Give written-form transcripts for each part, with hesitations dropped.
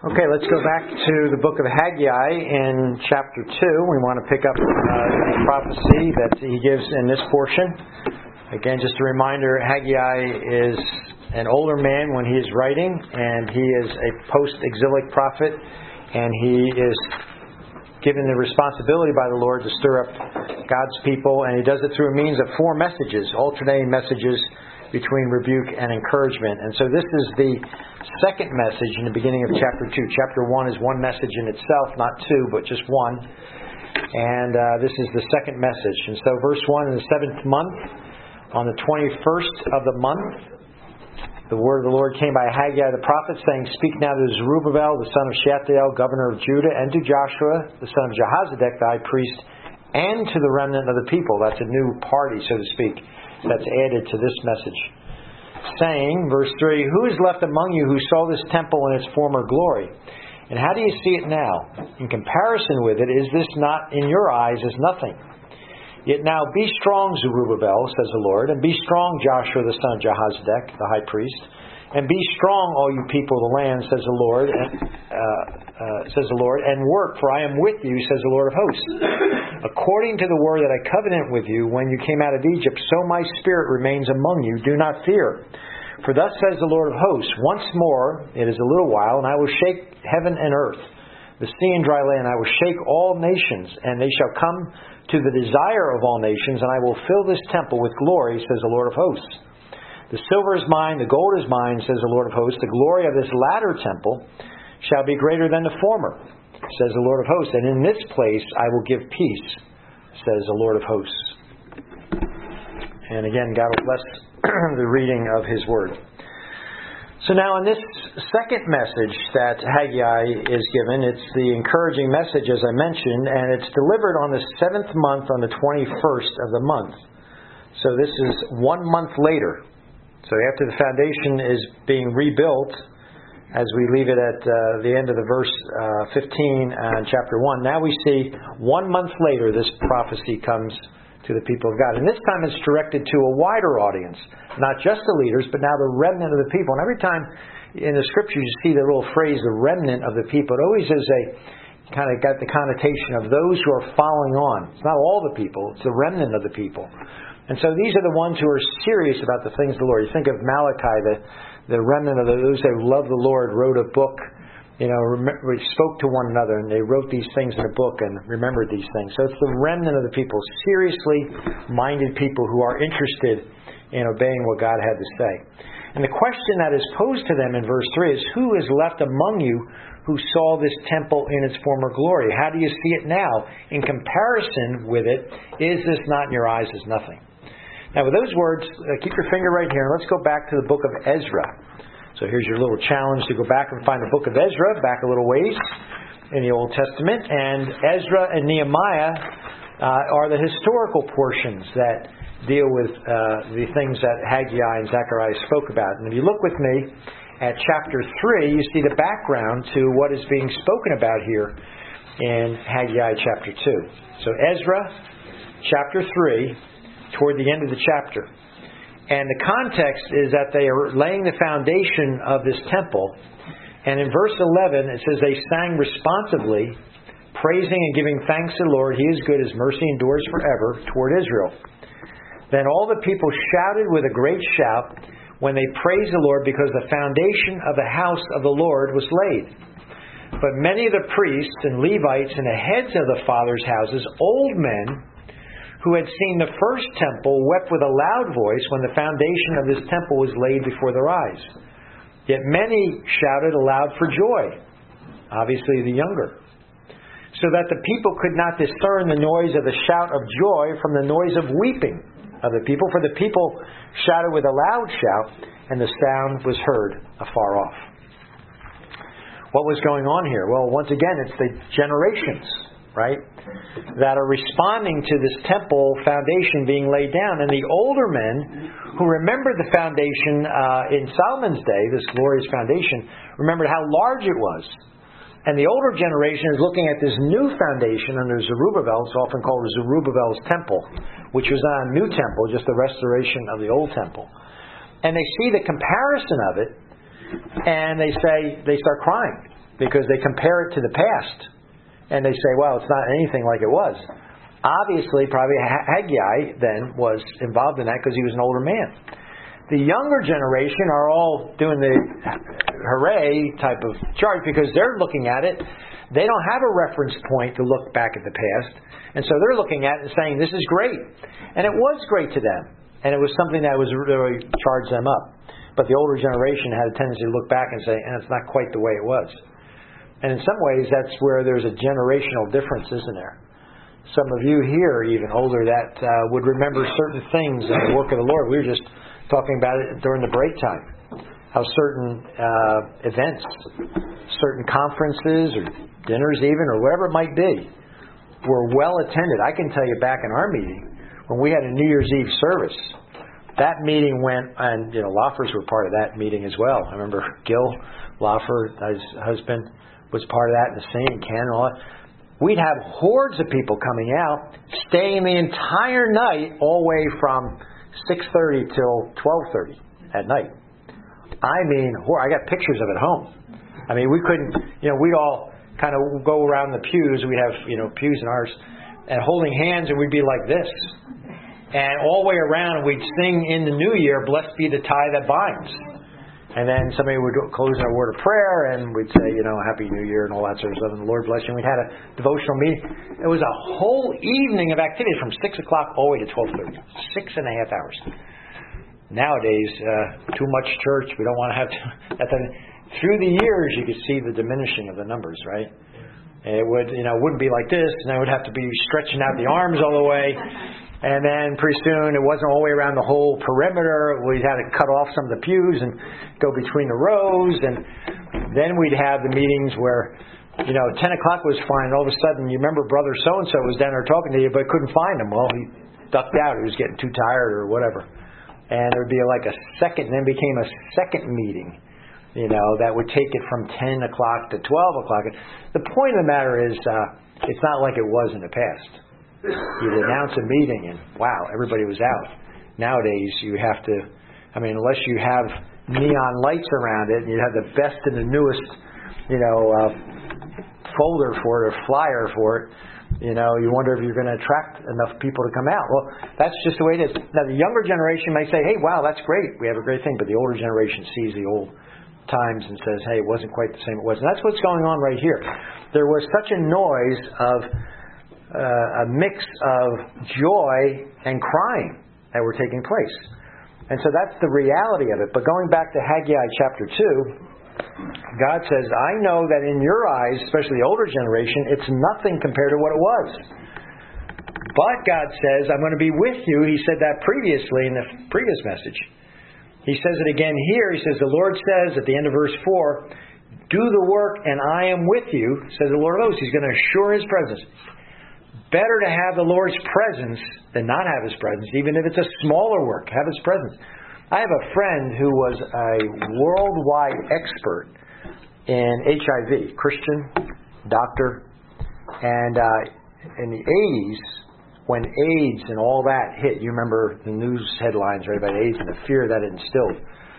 Okay, let's go back to the book of Haggai in chapter 2. We want to pick up the prophecy that he gives in this portion. Again, just a reminder, Haggai is an older man when he is writing, and he is a post-exilic prophet, and he is given the responsibility by the Lord to stir up God's people, and he does it through a means of 4 messages, alternating messages between rebuke and encouragement. And so this is the second message in the beginning of chapter 2. Chapter 1 is one message in itself, not 2, but just one. And this is the second message. And so verse 1, in the 7th month, on the 21st of the month, the word of the Lord came by Haggai the prophet, saying, "Speak now to Zerubbabel, the son of Shealtiel, governor of Judah, and to Joshua, the son of Jehozadak, the high priest, and to the remnant of the people." That's a new party, so to speak, that's added to this message. Saying, verse 3, "Who is left among you who saw this temple in its former glory? And how do you see it now? In comparison with it, is this not in your eyes as nothing? Yet now be strong, Zerubbabel, says the Lord, and be strong, Joshua, the son of Jehozadak, the high priest, and be strong, all you people of the land, says the Lord, and work, for I am with you, says the Lord of hosts. According to the word that I covenant with you when you came out of Egypt, so my spirit remains among you. Do not fear. For thus says the Lord of hosts, once more, it is a little while, and I will shake heaven and earth, the sea and dry land. I will shake all nations, and they shall come to the desire of all nations, and I will fill this temple with glory, says the Lord of hosts. The silver is mine, the gold is mine, says the Lord of hosts. The glory of this latter temple shall be greater than the former, says the Lord of hosts. And in this place I will give peace, says the Lord of hosts." And again, God will bless the reading of His Word. So now in this second message that Haggai is given, it's the encouraging message, as I mentioned, and it's delivered on the 7th month on the 21st of the month. So this is 1 month later. So after the foundation is being rebuilt, as we leave it at the end of the verse 15 in chapter 1, now we see 1 month later this prophecy comes to the people of God. And this time it's directed to a wider audience, not just the leaders, but now the remnant of the people. And every time in the scriptures you see the little phrase, the remnant of the people, it always is kind of got the connotation of those who are following on. It's not all the people, it's the remnant of the people. And so these are the ones who are serious about the things of the Lord. You think of Malachi, the remnant of those that love the Lord wrote a book, we spoke to one another, and they wrote these things in a book and remembered these things. So it's the remnant of the people, seriously minded people who are interested in obeying what God had to say. And the question that is posed to them in verse 3 is, "Who is left among you who saw this temple in its former glory? How do you see it now? In comparison with it, is this not in your eyes as nothing?" Now with those words, keep your finger right here, and let's go back to the book of Ezra. So here's your little challenge to go back and find the book of Ezra, back a little ways in the Old Testament. And Ezra and Nehemiah are the historical portions that deal with the things that Haggai and Zechariah spoke about. And if you look with me at chapter 3, you see the background to what is being spoken about here in Haggai chapter 2. So Ezra chapter 3, toward the end of the chapter. And the context is that they are laying the foundation of this temple. And in verse 11, it says, "They sang responsively, praising and giving thanks to the Lord. He is good, His mercy endures forever, toward Israel. Then all the people shouted with a great shout when they praised the Lord, because the foundation of the house of the Lord was laid. But many of the priests and Levites and the heads of the fathers' houses, old men, who had seen the first temple, wept with a loud voice when the foundation of this temple was laid before their eyes. Yet many shouted aloud for joy," obviously the younger, "so that the people could not discern the noise of the shout of joy from the noise of weeping of the people. For the people shouted with a loud shout, and the sound was heard afar off." What was going on here? Well, once again, it's the generations, right, that are responding to this temple foundation being laid down. And the older men who remembered the foundation in Solomon's day, this glorious foundation, remembered how large it was. And the older generation is looking at this new foundation under Zerubbabel. It's often called Zerubbabel's temple, which was not a new temple, just a restoration of the old temple. And they see the comparison of it, and they start crying. because they compare it to the past. And they say, well, it's not anything like it was. Obviously, probably Haggai then was involved in that because he was an older man. The younger generation are all doing the hooray type of charge because they're looking at it. They don't have a reference point to look back at the past. And so they're looking at it and saying, this is great. And it was great to them. And it was something that was really charged them up. But the older generation had a tendency to look back and say, it's not quite the way it was. And in some ways, that's where there's a generational difference, isn't there? Some of you here, even older, that would remember certain things in the work of the Lord. We were just talking about it during the break time. How certain events, certain conferences or dinners even, or whatever it might be, were well attended. I can tell you back in our meeting, when we had a New Year's Eve service, that meeting went, and Loffers were part of that meeting as well. I remember Gil Loffer, his husband, was part of that, and the singing, Ken, and all that. We'd have hordes of people coming out, staying the entire night, all the way from 6:30 till 12:30 at night. I mean, I got pictures of it home. I mean, we couldn't, we'd all kind of go around the pews. We'd have, pews in ours, and holding hands, and we'd be like this. And all the way around, we'd sing in the new year, blessed be the tie that binds. And then somebody would close in a word of prayer, and we'd say, Happy New Year and all that sort of stuff, and the Lord bless you. And we'd had a devotional meeting. It was a whole evening of activity from 6 o'clock all the way to 12:30. 6.5 hours. Nowadays, too much church. We don't want to have that. Through the years, you could see the diminishing of the numbers, right? It would, wouldn't be like this, and I would have to be stretching out the arms all the way. And then pretty soon, it wasn't all the way around the whole perimeter. We had to cut off some of the pews and go between the rows. And then we'd have the meetings where, 10 o'clock was fine. And all of a sudden, you remember Brother So-and-so was down there talking to you, but couldn't find him. Well, he ducked out. He was getting too tired or whatever. And there would be like a second, and then became a second meeting, that would take it from 10 o'clock to 12 o'clock. The point of the matter is, it's not like it was in the past. You'd announce a meeting and, wow, everybody was out. Nowadays, you have to, unless you have neon lights around it and you have the best and the newest, folder for it or flyer for it, you wonder if you're going to attract enough people to come out. Well, that's just the way it is. Now, the younger generation may say, hey, wow, that's great. We have a great thing. But the older generation sees the old times and says, hey, it wasn't quite the same it was. And that's what's going on right here. There was such a noise of a mix of joy and crying that were taking place. And so that's the reality of it. But going back to Haggai chapter 2, God says, I know that in your eyes, especially the older generation, it's nothing compared to what it was. But God says, I'm going to be with you. He said that previously in the previous message. He says it again here. He says, the Lord says at the end of verse 4, do the work and I am with you, says the Lord of hosts. He's going to assure His presence. Better to have the Lord's presence than not have His presence, even if it's a smaller work. Have His presence. I have a friend who was a worldwide expert in HIV, Christian doctor, and in the 80s, when AIDS and all that hit, you remember the news headlines right about AIDS and the fear that it instilled.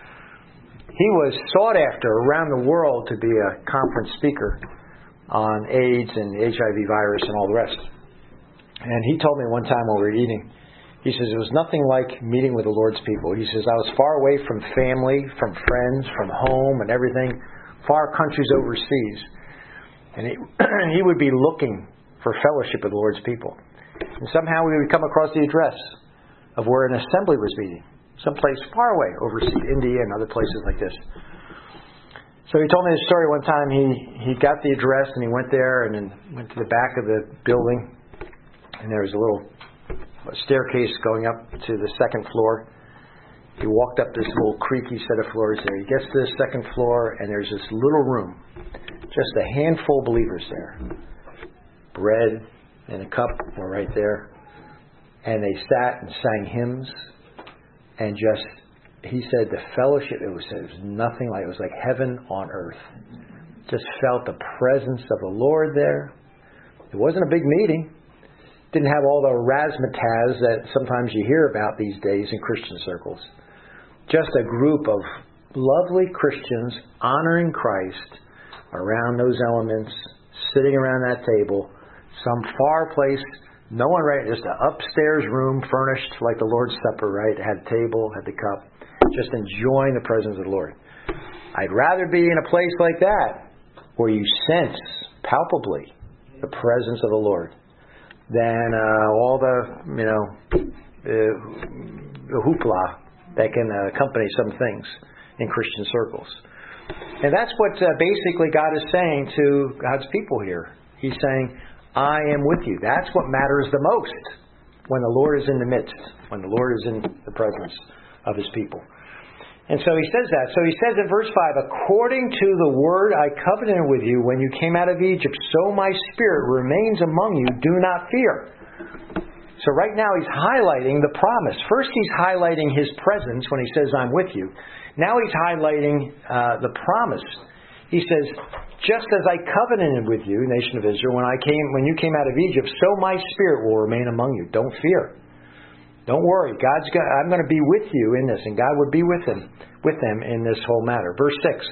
He was sought after around the world to be a conference speaker on AIDS and the HIV virus and all the rest. And he told me one time while we were eating, he says, it was nothing like meeting with the Lord's people. He says, I was far away from family, from friends, from home and everything, far countries overseas. And he would be looking for fellowship with the Lord's people. And somehow we would come across the address of where an assembly was meeting, someplace far away, overseas, India and other places like this. So he told me this story one time. He got the address and he went there and then went to the back of the building. And there was a little staircase going up to the second floor. He walked up this little creaky set of floors there. He gets to the second floor, and there's this little room. Just a handful of believers there. Bread and a cup were right there. And they sat and sang hymns. And he said the fellowship, it was nothing like, it was like heaven on earth. Just felt the presence of the Lord there. It wasn't a big meeting. Didn't have all the razzmatazz that sometimes you hear about these days in Christian circles. Just a group of lovely Christians honoring Christ around those elements, sitting around that table, some far place, no one, right, just an upstairs room furnished like the Lord's Supper, right? It had a table, had the cup, just enjoying the presence of the Lord. I'd rather be in a place like that where you sense palpably the presence of the Lord than all the, the hoopla that can accompany some things in Christian circles. And that's what basically God is saying to God's people here. He's saying, I am with you. That's what matters the most when the Lord is in the midst, when the Lord is in the presence of His people. And so He says that. So He says in verse 5, according to the word I covenanted with you when you came out of Egypt, so my Spirit remains among you. Do not fear. So right now He's highlighting the promise. First He's highlighting His presence when He says, I'm with you. Now He's highlighting the promise. He says, just as I covenanted with you, nation of Israel, when you came out of Egypt, so my Spirit will remain among you. Don't fear. Don't worry. I'm going to be with you in this, and God would be with them in this whole matter. Verse 6.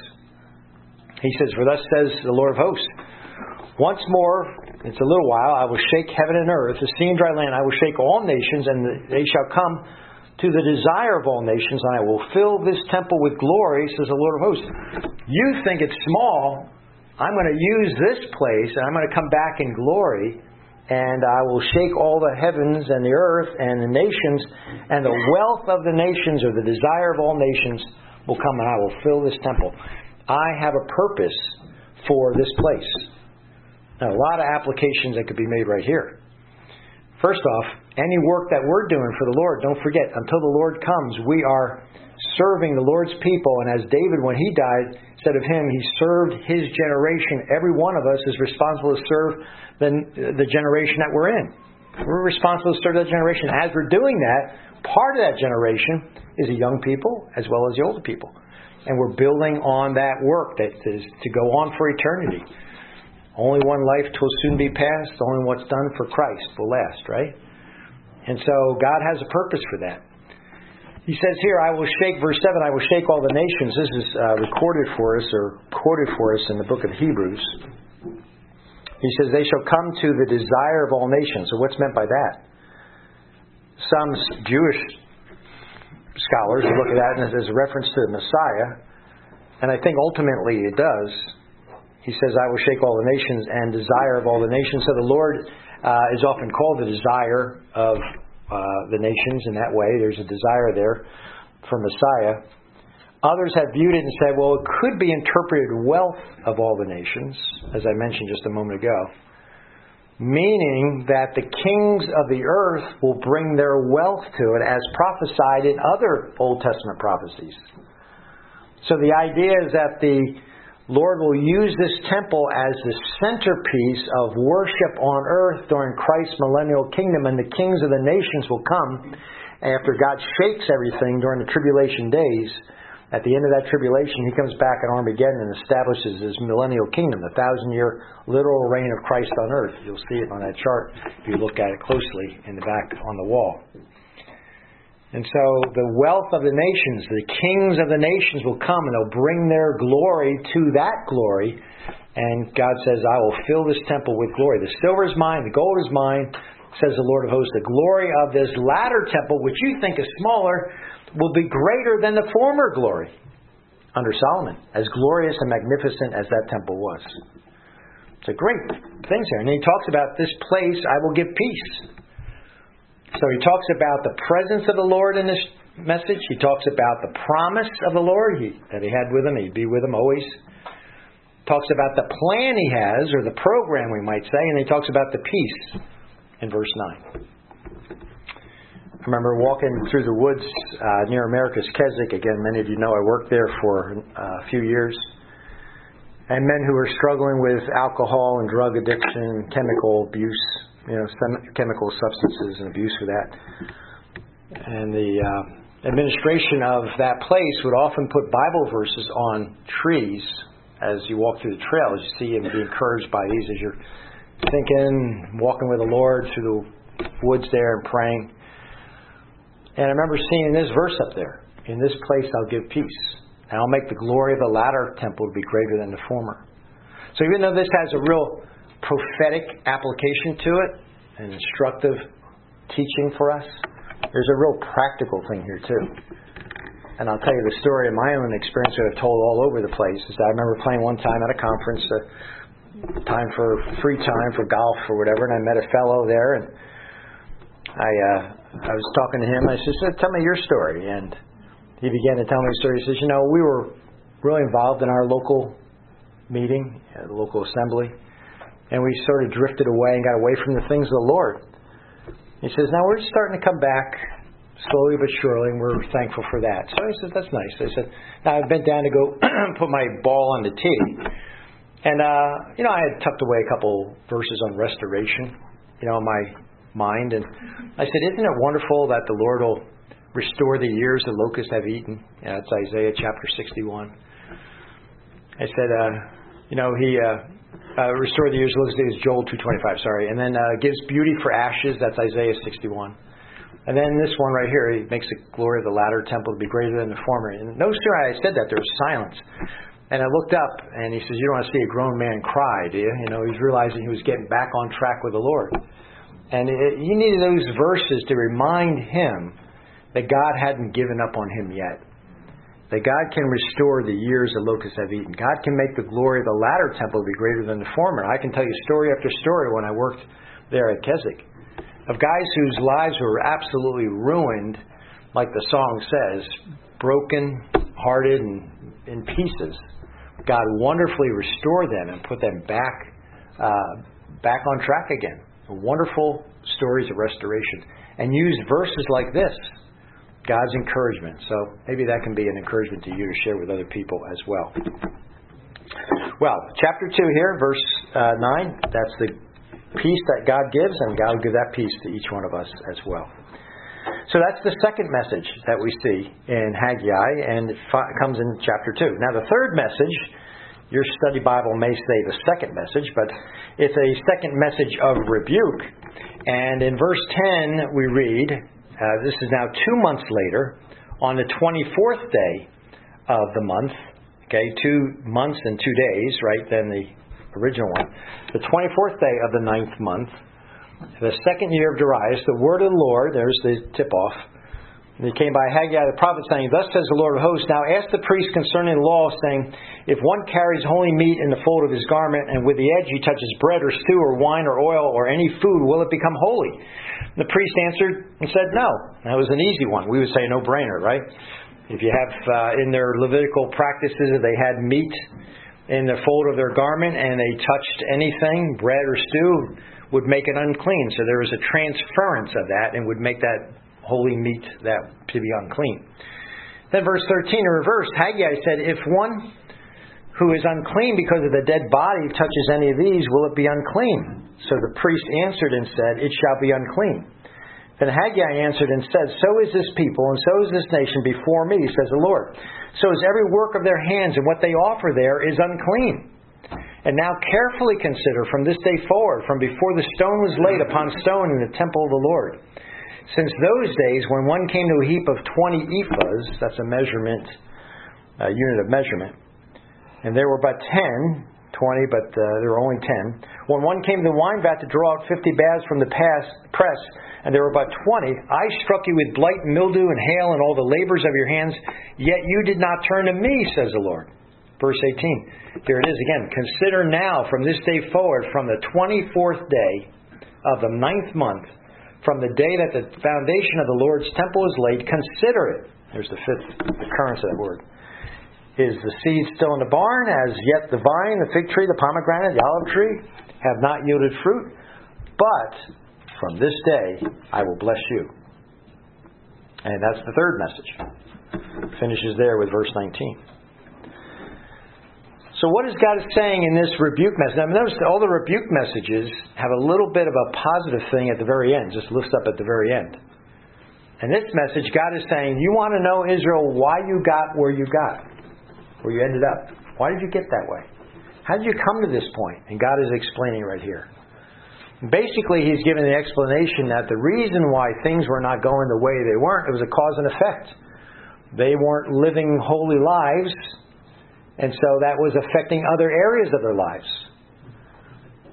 He says, for thus says the Lord of hosts, once more, it's a little while, I will shake heaven and earth, the sea and dry land. I will shake all nations, and they shall come to the desire of all nations, and I will fill this temple with glory, says the Lord of hosts. You think it's small. I'm going to use this place, and I'm going to come back in glory, and I will shake all the heavens and the earth and the nations, and the wealth of the nations, or the desire of all nations, will come, and I will fill this temple. I have a purpose for this place. Now, a lot of applications that could be made right here. First off, any work that we're doing for the Lord, don't forget, until the Lord comes, we are serving the Lord's people. And as David, when he died, said of him, he served his generation. Every one of us is responsible to serve the generation that we're in. We're responsible to serve that generation. As we're doing that, part of that generation is the young people as well as the older people. And we're building on that work that is to go on for eternity. Only one life will soon be passed. Only what's done for Christ will last, right? And so God has a purpose for that. He says here, I will shake, verse 7, I will shake all the nations. This is recorded for us or quoted for us in the book of Hebrews. He says, they shall come to the desire of all nations. So what's meant by that? Some Jewish scholars look at that as a reference to the Messiah. And I think ultimately it does. He says, I will shake all the nations and desire of all the nations. So the Lord is often called the desire of the nations in that way. There's a desire there for Messiah. Others have viewed it and said, well, it could be interpreted wealth of all the nations, as I mentioned just a moment ago. Meaning that the kings of the earth will bring their wealth to it as prophesied in other Old Testament prophecies. So the idea is that the Lord will use this temple as the centerpiece of worship on earth during Christ's millennial kingdom, and the kings of the nations will come after God shakes everything during the tribulation days. At the end of that tribulation, He comes back at Armageddon and establishes His millennial kingdom, the 1,000-year literal reign of Christ on earth. You'll see it on that chart if you look at it closely in the back on the wall. And so the wealth of the nations, the kings of the nations will come and they'll bring their glory to that glory. And God says, I will fill this temple with glory. The silver is mine, the gold is mine, says the Lord of hosts. The glory of this latter temple, which you think is smaller, will be greater than the former glory under Solomon, as glorious and magnificent as that temple was. It's a great thing here. And he talks about this place, I will give peace. So he talks about the presence of the Lord in this message. He talks about the promise of the Lord that He had with him. He'd be with him always. Talks about the plan He has, or the program we might say. And he talks about the peace in verse 9. I remember walking through the woods near America's Keswick. Again, many of you know I worked there for a few years. And men who were struggling with alcohol and drug addiction, chemical abuse, chemical substances and abuse for that. And the administration of that place would often put Bible verses on trees as you walk through the trails. You see and be encouraged by these as you're thinking, walking with the Lord through the woods there and praying. And I remember seeing this verse up there. In this place I'll give peace. And I'll make the glory of the latter temple to be greater than the former. So even though this has a real prophetic application to it, an instructive teaching for us, there's a real practical thing here too. And I'll tell you the story of my own experience that I've told all over the place. Is that I remember playing one time at a conference, free time for golf or whatever, and I met a fellow there, and I was talking to him. I said, "Tell me your story." And he began to tell me a story. He says, "We were really involved in our local meeting, the local assembly, and we sort of drifted away and got away from the things of the Lord." He says, "Now we're starting to come back slowly but surely, and we're thankful for that." So he said, "That's nice." I said, "Now I bent down to go put my ball on the tee, and I had tucked away a couple verses on restoration, in my mind, and I said, 'Isn't it wonderful that the Lord will restore the years the locusts have eaten?'" That's Isaiah chapter 61. I said, He restore the years the locusts eat, is Joel 2:25. Sorry, and then gives beauty for ashes. That's Isaiah 61. And then this one right here, he makes the glory of the latter temple to be greater than the former. And no sooner I said that, there was silence. And I looked up, and he says, "You don't want to see a grown man cry, do you?" He was realizing he was getting back on track with the Lord. And he needed those verses to remind him that God hadn't given up on him yet. That God can restore the years the locusts have eaten. God can make the glory of the latter temple to be greater than the former. I can tell you story after story when I worked there at Keswick, of guys whose lives were absolutely ruined, like the song says, broken, hearted, and in pieces. God wonderfully restored them and put them back on track again. Wonderful stories of restoration. And used verses like this, God's encouragement. So maybe that can be an encouragement to you to share with other people as well. Well, chapter 2 here, verse 9, that's the peace that God gives, and God will give that peace to each one of us as well. So that's the second message that we see in Haggai, and it comes in chapter 2. Now the third message, your study Bible may say the second message, but it's a second message of rebuke. And in verse 10 we read, this is now 2 months later, on the 24th day of the month, 2 months and 2 days, right, than the original one, the 24th day of the 9th month, the second year of Darius, the word of the Lord, there's the tip-off, and it came by Haggai the prophet, saying, "Thus says the Lord of hosts, now ask the priest concerning the law, saying, if one carries holy meat in the fold of his garment, and with the edge he touches bread or stew or wine or oil or any food, will it become holy?" The priest answered and said, "No." That was an easy one. We would say no-brainer, right? If you have in their Levitical practices, they had meat in the fold of their garment and they touched anything, bread or stew, would make it unclean. So there was a transference of that and would make that holy meat that to be unclean. Then verse 13 in reverse, Haggai said, "If one who is unclean because of the dead body touches any of these, will it be unclean?" So the priest answered and said, "It shall be unclean." Then Haggai answered and said, "So is this people, and so is this nation before me, says the Lord. So is every work of their hands, and what they offer there is unclean. And now carefully consider from this day forward, from before the stone was laid upon stone in the temple of the Lord. Since those days when one came to a heap of 20 ephahs," that's a measurement, a unit of measurement, "and there were but 20, but there were only 10. When one came to the wine vat to draw out 50 baths from the press, and there were but 20, I struck you with blight, mildew, and hail, and all the labors of your hands, yet you did not turn to me, says the Lord." Verse 18, here it is again. "Consider now from this day forward, from the 24th day of the 9th month, from the day that the foundation of the Lord's temple is laid, consider it." There's the fifth occurrence of that word. "Is the seed still in the barn? As yet the vine, the fig tree, the pomegranate, the olive tree have not yielded fruit? But from this day I will bless you." And that's the third message. Finishes there with verse 19. So what is God saying in this rebuke message? Now notice all the rebuke messages have a little bit of a positive thing at the very end, just lifts up at the very end. And this message, God is saying, you want to know, Israel, why you got where you got, where you ended up. Why did you get that way? How did you come to this point? And God is explaining right here. Basically, He's giving the explanation that the reason why things were not going the way they weren't, it was a cause and effect. They weren't living holy lives, and so that was affecting other areas of their lives.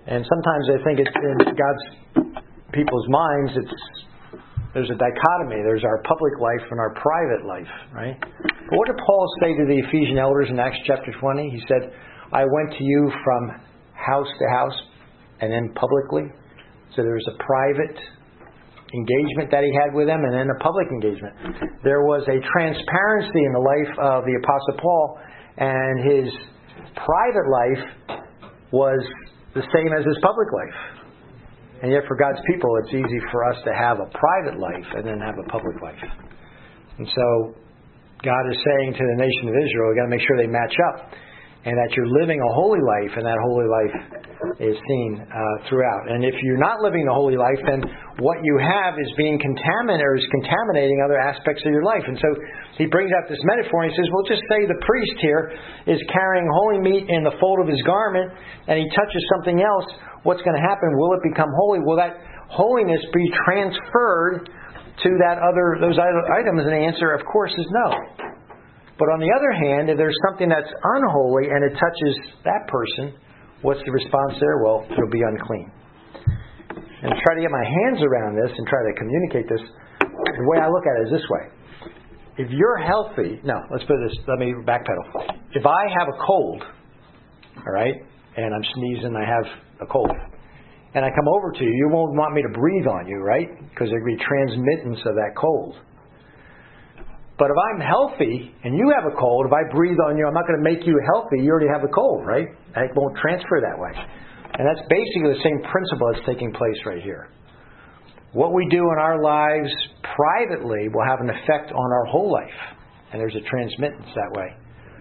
And sometimes I think it's in God's people's minds, there's a dichotomy. There's our public life and our private life, right? But what did Paul say to the Ephesian elders in Acts chapter 20? He said, I went to you from house to house and then publicly. So there was a private engagement that he had with them and then a public engagement. There was a transparency in the life of the Apostle Paul, and his private life was the same as his public life. And yet for God's people, it's easy for us to have a private life and then have a public life. And so God is saying to the nation of Israel, you've got to make sure they match up, and that you're living a holy life, and that holy life is seen throughout. And if you're not living the holy life, then what you have is being contaminated, or is contaminating other aspects of your life. And so he brings out this metaphor, and he says, well, just say the priest here is carrying holy meat in the fold of his garment, and he touches something else. What's going to happen? Will it become holy? Will that holiness be transferred to those other items? And the answer, of course, is no. But on the other hand, if there's something that's unholy and it touches that person, what's the response there? Well, it'll be unclean. And to try to get my hands around this and try to communicate this, the way I look at it is this way. If you're healthy, let me backpedal. If I have a cold, all right, and I'm sneezing, I have a cold, and I come over to you, you won't want me to breathe on you, right? Because there'd be transmittance of that cold. But if I'm healthy and you have a cold, if I breathe on you, I'm not going to make you healthy. You already have a cold, right? It won't transfer that way. And that's basically the same principle that's taking place right here. What we do in our lives privately will have an effect on our whole life. And there's a transmittance that way.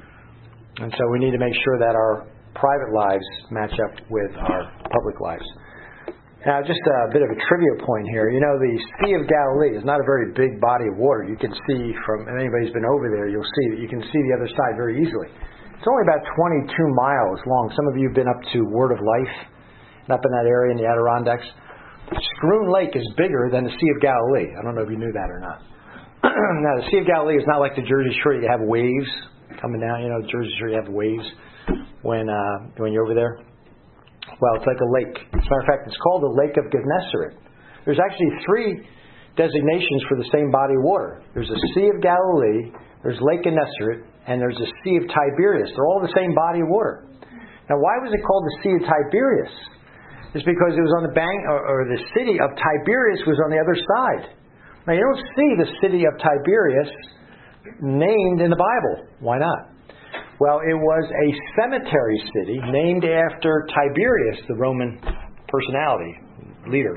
And so we need to make sure that our private lives match up with our public lives. Now, just a bit of a trivia point here. You know, the Sea of Galilee is not a very big body of water. You can see from, if anybody's been over there, you'll see that you can see the other side very easily. It's only about 22 miles long. Some of you have been up to Word of Life, and up in that area in the Adirondacks. Schroon Lake is bigger than the Sea of Galilee. I don't know if you knew that or not. Now, the Sea of Galilee is not like the Jersey Shore. You have waves coming down. You know, Jersey Shore, you have waves when you're over there. Well, it's like a lake. As a matter of fact, it's called the Lake of Gennesaret. There's actually 3 designations for the same body of water. There's the Sea of Galilee, there's Lake Gennesaret, and there's the Sea of Tiberias. They're all the same body of water. Now, why was it called the Sea of Tiberias? It's because it was on the bank, or the city of Tiberias was on the other side. Now, you don't see the city of Tiberias named in the Bible. Why not? Well, it was a cemetery city named after Tiberius, the Roman personality, leader.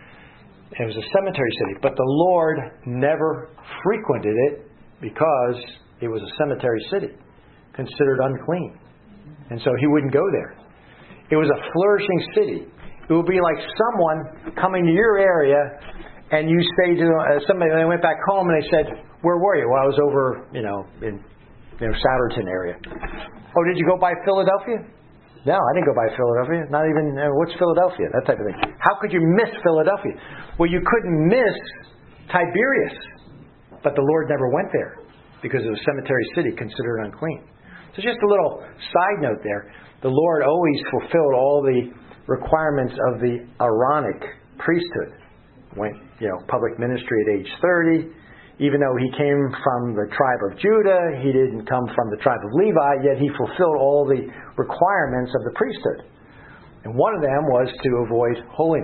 It was a cemetery city. But the Lord never frequented it because it was a cemetery city, considered unclean. And so he wouldn't go there. It was a flourishing city. It would be like someone coming to your area and you say to somebody, they went back home and they said, where were you? Well, I was over, in Souderton area. Oh, did you go by Philadelphia? No, I didn't go by Philadelphia. Not even, what's Philadelphia? That type of thing. How could you miss Philadelphia? Well, you couldn't miss Tiberias. But the Lord never went there because it was a cemetery city considered unclean. So just a little side note there. The Lord always fulfilled all the requirements of the Aaronic priesthood. Went, public ministry at age 30. Even though he came from the tribe of Judah, he didn't come from the tribe of Levi, yet he fulfilled all the requirements of the priesthood. And one of them was to avoid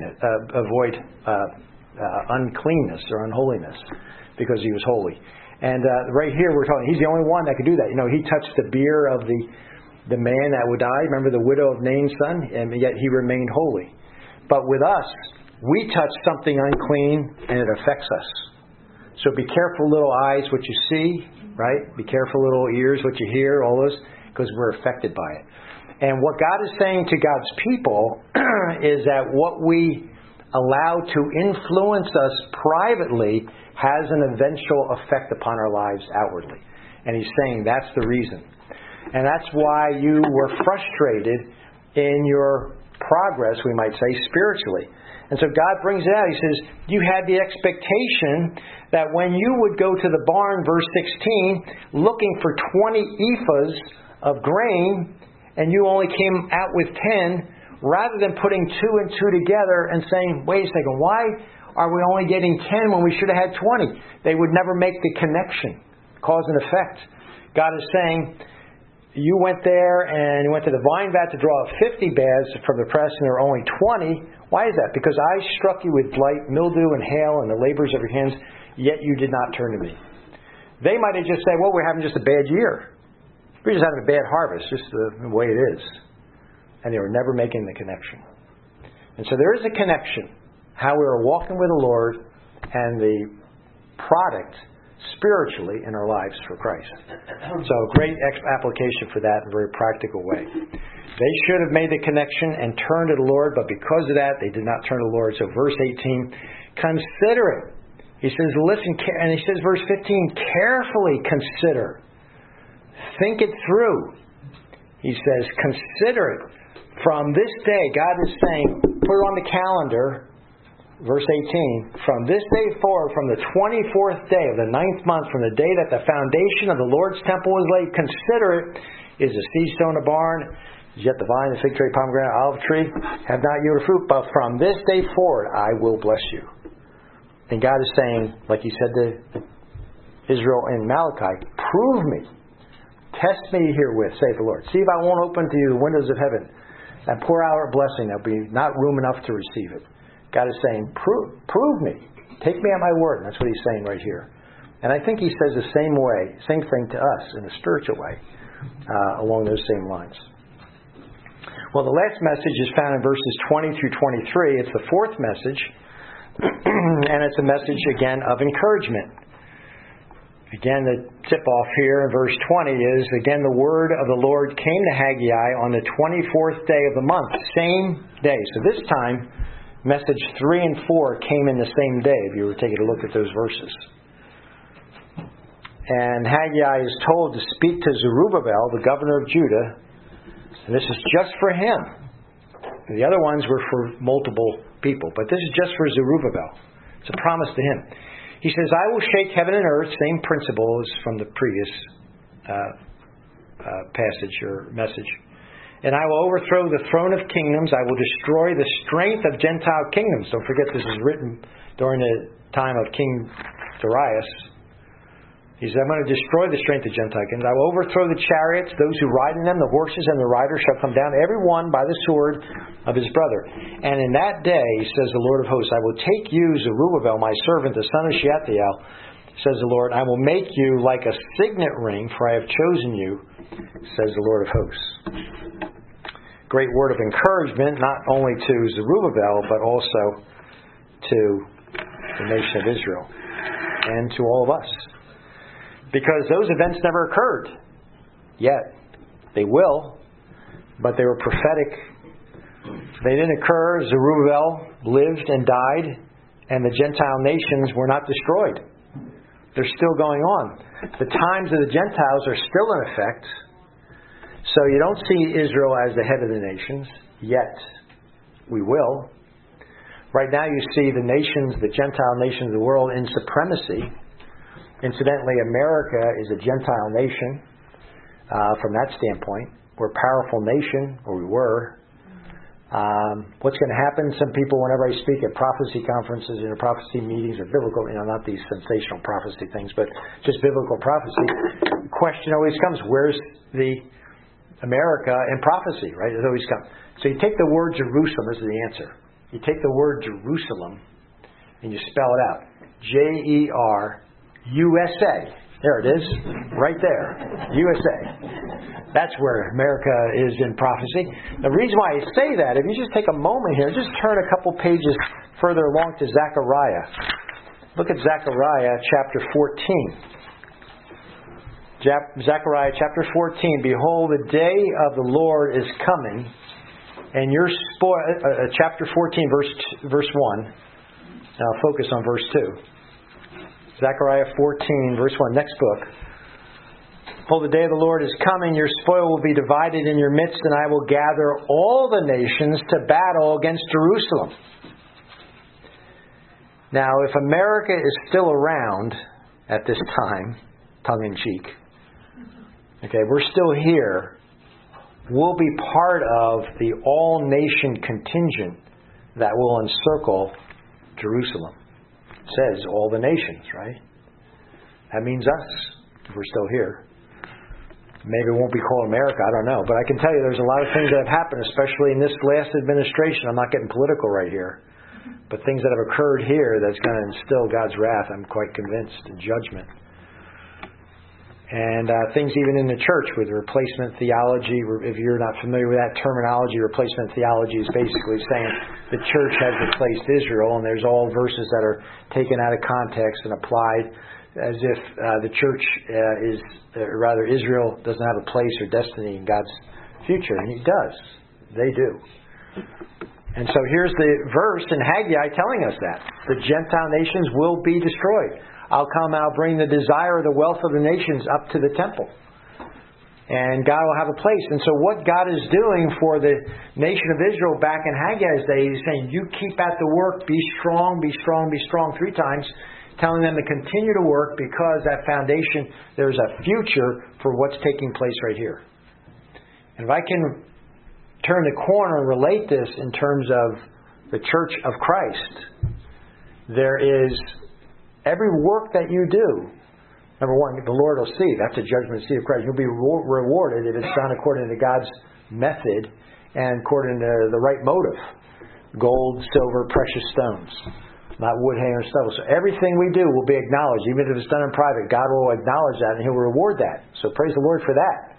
uncleanness or unholiness, because he was holy. And right here we're talking, he's the only one that could do that. He touched the bier of the man that would die. Remember the widow of Nain's son? And yet he remained holy. But with us, we touch something unclean and it affects us. So be careful, little eyes, what you see, right? Be careful, little ears, what you hear, all those, because we're affected by it. And what God is saying to God's people is that what we allow to influence us privately has an eventual effect upon our lives outwardly. And He's saying that's the reason. And that's why you were frustrated in your progress, we might say, spiritually. And so God brings it out. He says, you had the expectation that when you would go to the barn, verse 16, looking for 20 ephahs of grain, and you only came out with 10, rather than putting 2 and 2 together and saying, wait a second, why are we only getting 10 when we should have had 20? They would never make the connection, cause and effect. God is saying, you went there and you went to the vine vat to draw up 50 baths from the press and there were only 20. Why is that? Because I struck you with blight, mildew, and hail and the labors of your hands, yet you did not turn to me. They might have just said, well, we're having just a bad year. We're just having a bad harvest, just the way it is. And they were never making the connection. And so there is a connection, how we are walking with the Lord and the product spiritually in our lives for Christ. So a great application for that in a very practical way. They should have made the connection and turned to the Lord, but because of that, they did not turn to the Lord. So verse 18, consider it. He says, listen, and he says, verse 15, carefully consider. Think it through. He says, consider it. From this day, God is saying, put it on the calendar. Verse 18, from this day forward, from the 24th day of the 9th month, from the day that the foundation of the Lord's temple was laid, consider it. Is the seed stone a barn? Is yet the vine, the fig tree, pomegranate, olive tree have not yielded fruit? But from this day forward, I will bless you. And God is saying, like He said to Israel in Malachi, prove me. Test me herewith, saith the Lord. See if I won't open to you the windows of heaven and pour out a blessing. There'll be not room enough to receive it. God is saying, prove me. Take me at my word. And that's what He's saying right here. And I think He says the same thing to us in a spiritual way, along those same lines. Well, the last message is found in verses 20 through 23. It's the fourth message, and it's a message, again, of encouragement. Again, the tip-off here in verse 20 is, again, the word of the Lord came to Haggai on the 24th day of the month, same day. So this time, message 3 and 4 came in the same day, if you were taking a look at those verses. And Haggai is told to speak to Zerubbabel, the governor of Judah. And this is just for him. The other ones were for multiple people, but this is just for Zerubbabel. It's a promise to him. He says, I will shake heaven and earth, same principle as from the previous passage or message. And I will overthrow the throne of kingdoms. I will destroy the strength of Gentile kingdoms. Don't forget this is written during the time of King Darius. He says, I'm going to destroy the strength of Gentile kingdoms. I will overthrow the chariots, those who ride in them, the horses and the riders shall come down, every one by the sword of his brother. And in that day, says the Lord of hosts, I will take you, Zerubbabel, my servant, the son of Shealtiel, says the Lord, I will make you like a signet ring, for I have chosen you, says the Lord of hosts. Great word of encouragement, not only to Zerubbabel, but also to the nation of Israel and to all of us. Because those events never occurred yet. They will, but they were prophetic. They didn't occur. Zerubbabel lived and died, and the Gentile nations were not destroyed. They're still going on. The times of the Gentiles are still in effect. So you don't see Israel as the head of the nations yet. We will. Right now you see the nations, the Gentile nations of the world in supremacy. Incidentally, America is a Gentile nation from that standpoint. We're a powerful nation, or we were. What's going to happen? Some people, whenever I speak at prophecy conferences, prophecy meetings, or biblical, not these sensational prophecy things, but just biblical prophecy, the question always comes, where's the America in prophecy, right? It always comes. So you take the word Jerusalem, this is the answer. You take the word Jerusalem, and you spell it out. J-E-R USA. There it is. Right there. USA. That's where America is in prophecy. The reason why I say that, if you just take a moment here, just turn a couple pages further along to Zechariah. Look at Zechariah chapter 14. Zechariah chapter 14. Behold, the day of the Lord is coming, and your chapter 14, verse 1. Now focus on verse 2. Zechariah 14, verse 1, next book. Behold, the day of the Lord is coming, your spoil will be divided in your midst, and I will gather all the nations to battle against Jerusalem. Now, if America is still around at this time, tongue-in-cheek, okay, we're still here, will be part of the all-nation contingent that will encircle Jerusalem. It says all the nations, right? That means us, if we're still here. Maybe it won't be called America, I don't know. But I can tell you there's a lot of things that have happened, especially in this last administration. I'm not getting political right here. But things that have occurred here that's going to instill God's wrath, I'm quite convinced, and judgment. And things even in the church with replacement theology. If you're not familiar with that terminology, replacement theology is basically saying the church has replaced Israel, and there's all verses that are taken out of context and applied as if the church Israel doesn't have a place or destiny in God's future. And He does. They do. And so here's the verse in Haggai telling us that. The Gentile nations will be destroyed. I'll come, I'll bring the desire of the wealth of the nations up to the temple. And God will have a place. And so what God is doing for the nation of Israel back in Haggai's day, He's saying, you keep at the work, be strong, be strong, be strong 3 times. Telling them to continue to work because that foundation, there's a future for what's taking place right here. And if I can turn the corner and relate this in terms of the church of Christ, there is every work that you do. Number one, the Lord will see. That's a judgment seat of Christ. You'll be rewarded if it's done according to God's method and according to the right motive. Gold, silver, precious stones. Not wood, hay, or stubble. So everything we do will be acknowledged. Even if it's done in private, God will acknowledge that and He'll reward that. So praise the Lord for that.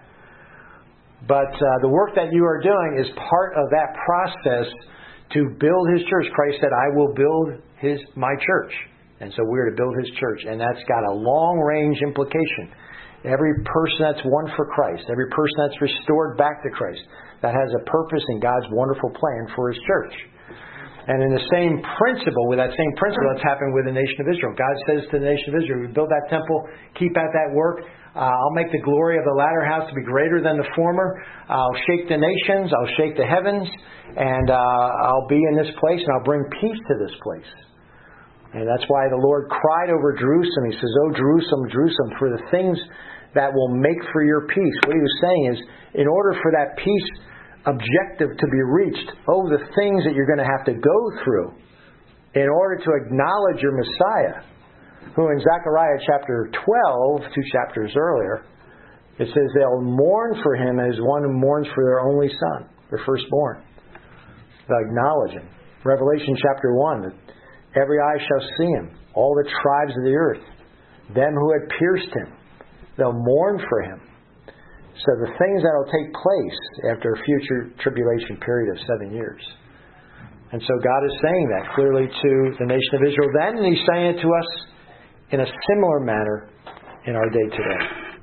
But the work that you are doing is part of that process to build His church. Christ said, I will build my church. And so we're to build His church. And that's got a long-range implication. Every person that's won for Christ, every person that's restored back to Christ, that has a purpose in God's wonderful plan for His church. And in the same principle, with that same principle that's happened with the nation of Israel. God says to the nation of Israel, we build that temple, keep at that work. I'll make the glory of the latter house to be greater than the former. I'll shake the nations, I'll shake the heavens, and I'll be in this place, and I'll bring peace to this place. And that's why the Lord cried over Jerusalem. He says, oh, Jerusalem, Jerusalem, for the things that will make for your peace. What He was saying is, in order for that peace objective to be reached, the things that you're going to have to go through in order to acknowledge your Messiah, who in Zechariah chapter 12, 2 chapters earlier, it says they'll mourn for Him as one who mourns for their only son, their firstborn. They'll acknowledge Him. Revelation chapter 1, that every eye shall see Him, all the tribes of the earth, them who had pierced Him, they'll mourn for Him. So the things that will take place after a future tribulation period of 7 years. And so God is saying that clearly to the nation of Israel then, and He's saying it to us in a similar manner in our day today.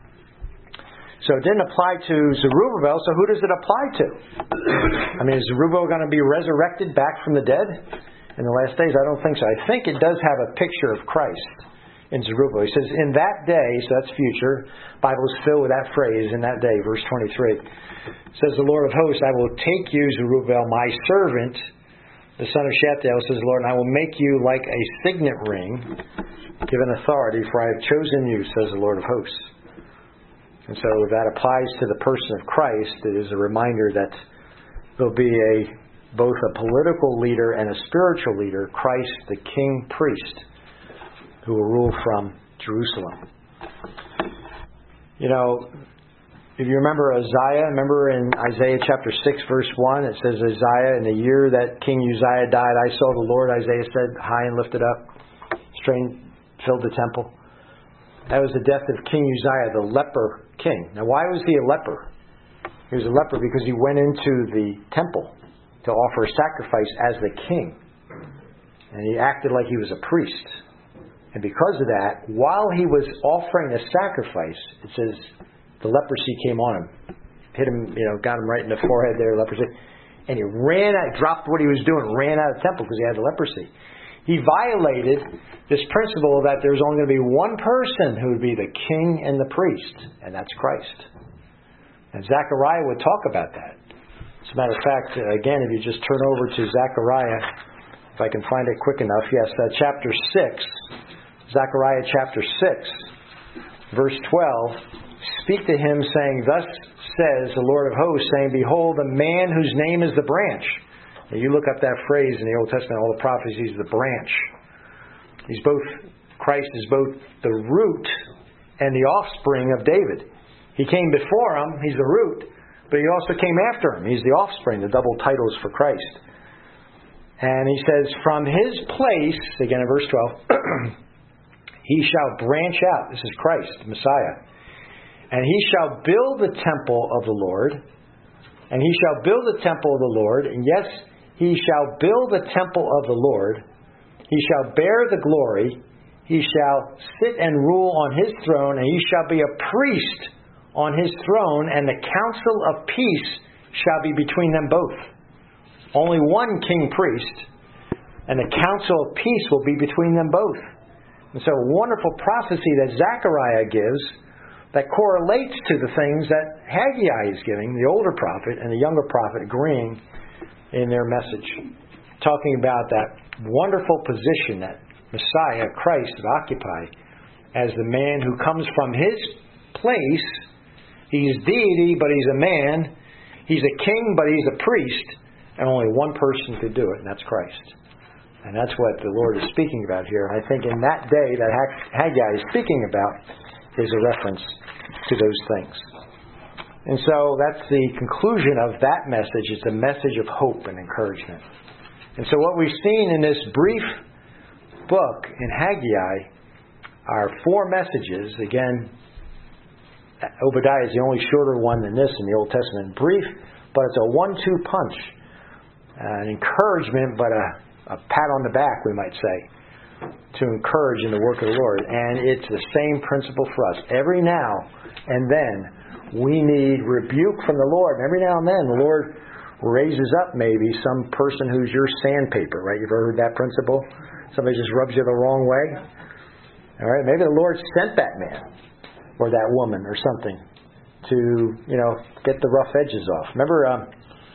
So it didn't apply to Zerubbabel, so who does it apply to? I mean, is Zerubbabel going to be resurrected back from the dead in the last days? I don't think so. I think it does have a picture of Christ in Zerubbabel. He says, in that day, so that's future. The Bible is filled with that phrase, in that day, verse 23. It says, the Lord of hosts, I will take you, Zerubbabel, my servant, the son of Shealtiel, says the Lord, and I will make you like a signet ring, given authority, for I have chosen you, says the Lord of hosts. And so that applies to the person of Christ. It is a reminder that there'll be both a political leader and a spiritual leader, Christ, the king priest, who will rule from Jerusalem. You know, if you remember remember in Isaiah chapter 6, verse 1, it says, Isaiah, in the year that King Uzziah died, I saw the Lord, Isaiah said, high and lifted up, strength filled the temple. That was the death of King Uzziah, the leper king. Now, why was he a leper? He was a leper because he went into the temple to offer a sacrifice as the king. And he acted like he was a priest. And because of that, while he was offering the sacrifice, it says the leprosy came on him. Hit him, got him right in the forehead there, leprosy. And he ran out, dropped what he was doing, ran out of the temple because he had the leprosy. He violated this principle that there's only going to be one person who would be the king and the priest, and that's Christ. And Zechariah would talk about that. As a matter of fact, again, if you just turn over to Zechariah, if I can find it quick enough, yes, chapter 6, Zechariah chapter 6, verse 12, speak to him saying, thus says the Lord of hosts, saying, Behold, the man whose name is the branch. Now, you look up that phrase in the Old Testament, all the prophets, he's the branch. Christ is both the root and the offspring of David. He came before him, he's the root, but he also came after him. He's the offspring, the double titles for Christ. And he says, from his place, again in verse 12, he shall branch out. This is Christ, the Messiah. And he shall build the temple of the Lord. And he shall build the temple of the Lord. And yes, he shall build the temple of the Lord. He shall bear the glory. He shall sit and rule on his throne. And he shall be a priest on his throne. And the counsel of peace shall be between them both. Only one king priest. And the counsel of peace will be between them both. And so a wonderful prophecy that Zechariah gives that correlates to the things that Haggai is giving, the older prophet and the younger prophet agreeing in their message. Talking about that wonderful position that Messiah, Christ, would occupy as the man who comes from his place. He's deity, but he's a man. He's a king, but he's a priest. And only one person could do it, and that's Christ. And that's what the Lord is speaking about here. I think in that day that Haggai is speaking about is a reference to those things. And so that's the conclusion of that message. It's a message of hope and encouragement. And so what we've seen in this brief book in Haggai are 4 messages. Again, Obadiah is the only shorter one than this in the Old Testament. Brief, but it's a 1-2 punch. An encouragement, but a pat on the back, we might say, to encourage in the work of the Lord. And it's the same principle for us. Every now and then we need rebuke from the Lord. And every now and then the Lord raises up maybe some person who's your sandpaper, right? You've ever heard that principle? Somebody just rubs you the wrong way. All right, maybe the Lord sent that man or that woman or something to, get the rough edges off. Remember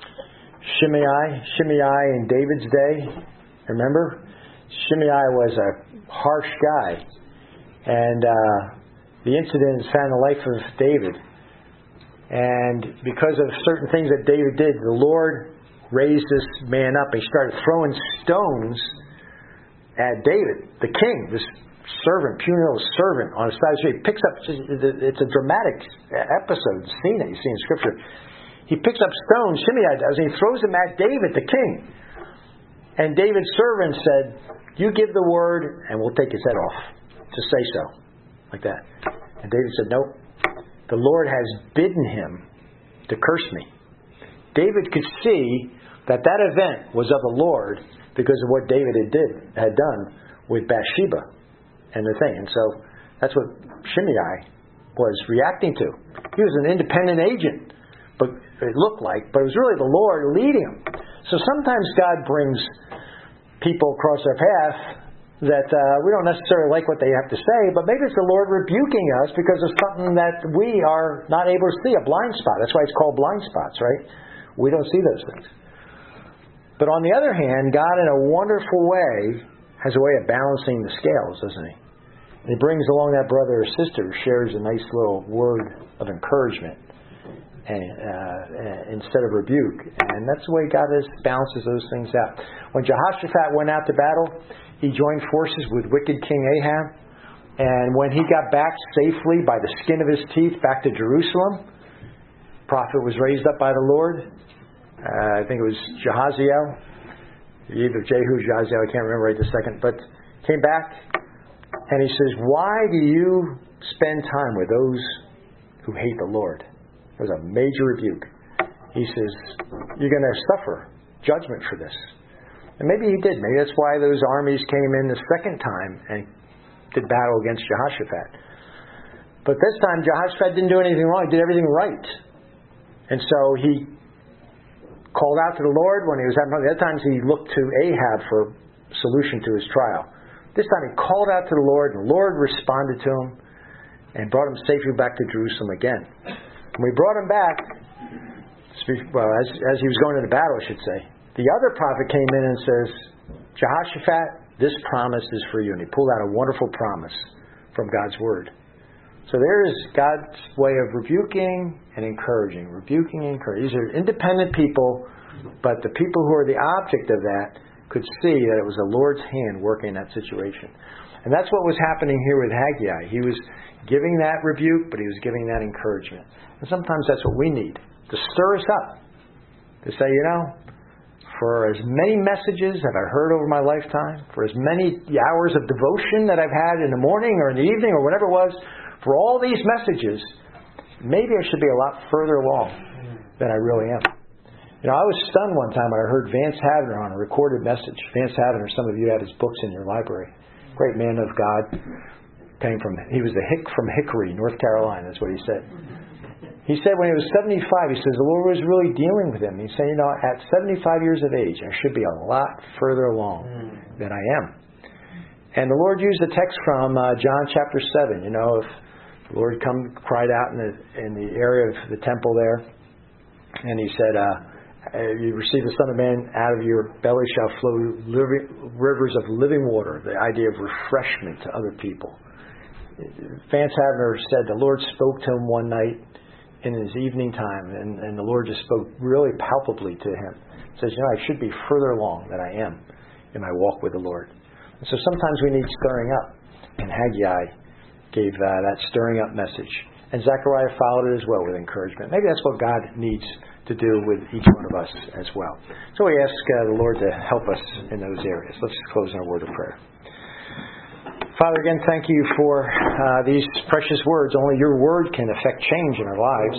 Shimei in David's day? Remember? Shimei was a harsh guy. And the incident is found in the life of David. And because of certain things that David did, the Lord raised this man up. He started throwing stones at David, the king, this servant, puny little servant on his side of the street. He picks up, it's a dramatic episode, scene that you see in Scripture. He picks up stones, Shimei does, and he throws them at David, the king. And David's servant said, you give the word and we'll take his head off. Just say so. Like that. And David said, nope. The Lord has bidden him to curse me. David could see that event was of the Lord because of what David had done with Bathsheba and the thing. And so that's what Shimei was reacting to. He was an independent agent, but it looked like, but it was really the Lord leading him. So sometimes God brings people across our path that we don't necessarily like what they have to say, but maybe it's the Lord rebuking us because of something that we are not able to see, a blind spot. That's why it's called blind spots, right? We don't see those things. But on the other hand, God in a wonderful way has a way of balancing the scales, doesn't He? And He brings along that brother or sister who shares a nice little word of encouragement and instead of rebuke. And that's the way God balances those things out. When Jehoshaphat went out to battle, he joined forces with wicked King Ahab. And when he got back safely by the skin of his teeth back to Jerusalem, prophet was raised up by the Lord. I think it was Jahaziel. Either Jehu or Jahaziel, I can't remember right this second. But came back and he says, why do you spend time with those who hate the Lord? It was a major rebuke. He says, you're going to suffer judgment for this. And maybe he did. Maybe that's why those armies came in the second time and did battle against Jehoshaphat. But this time, Jehoshaphat didn't do anything wrong. He did everything right. And so he called out to the Lord when he was having problems. The other times he looked to Ahab for a solution to his trial. This time he called out to the Lord, and the Lord responded to him and brought him safely back to Jerusalem again. When we brought him back, well, as he was going to the battle, I should say, the other prophet came in and says, Jehoshaphat, this promise is for you. And he pulled out a wonderful promise from God's Word. So there is God's way of rebuking and encouraging. Rebuking and encouraging. These are independent people, but the people who are the object of that could see that it was the Lord's hand working in that situation. And that's what was happening here with Haggai. He was giving that rebuke, but he was giving that encouragement. And sometimes that's what we need, to stir us up. To say, for as many messages that I heard over my lifetime, for as many hours of devotion that I've had in the morning or in the evening or whatever it was, for all these messages, maybe I should be a lot further along than I really am. I was stunned one time when I heard Vance Havner on a recorded message. Vance Havner, some of you have his books in your library. Great man of God. He was from Hickory, North Carolina. That's what he said. He said when he was 75, he says the Lord was really dealing with him. He said, at 75 years of age, I should be a lot further along than I am. And the Lord used a text from John chapter 7. If the Lord cried out in the area of the temple there, and he said, you receive the Son of Man, out of your belly shall flow rivers of living water, the idea of refreshment to other people. Vance Havner said the Lord spoke to him one night in his evening time, and the Lord just spoke really palpably to him. He says, I should be further along than I am in my walk with the Lord. And so sometimes we need stirring up, and Haggai gave that stirring up message. And Zechariah followed it as well with encouragement. Maybe that's what God needs to do with each one of us as well. So we ask the Lord to help us in those areas. Let's close in a word of prayer. Father, again, thank you for these precious words. Only your word can affect change in our lives.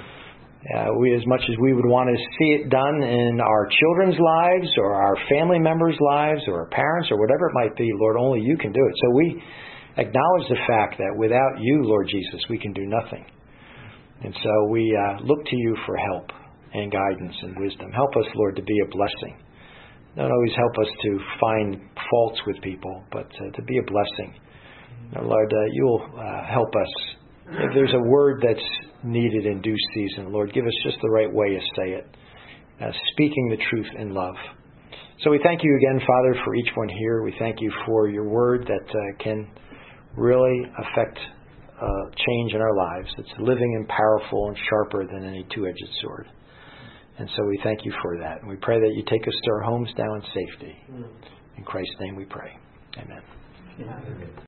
We, as much as we would want to see it done in our children's lives or our family members' lives or our parents or whatever it might be, Lord, only you can do it. So we acknowledge the fact that without you, Lord Jesus, we can do nothing. And so we look to you for help and guidance and wisdom. Help us, Lord, to be a blessing. Don't always help us to find faults with people, but to be a blessing. Now, Lord, you'll help us. If there's a word that's needed in due season, Lord, give us just the right way to say it, speaking the truth in love. So we thank you again, Father, for each one here. We thank you for your word that can really affect change in our lives. It's living and powerful and sharper than any two-edged sword. And so we thank you for that. And we pray that you take us to our homes now in safety. In Christ's name we pray. Amen.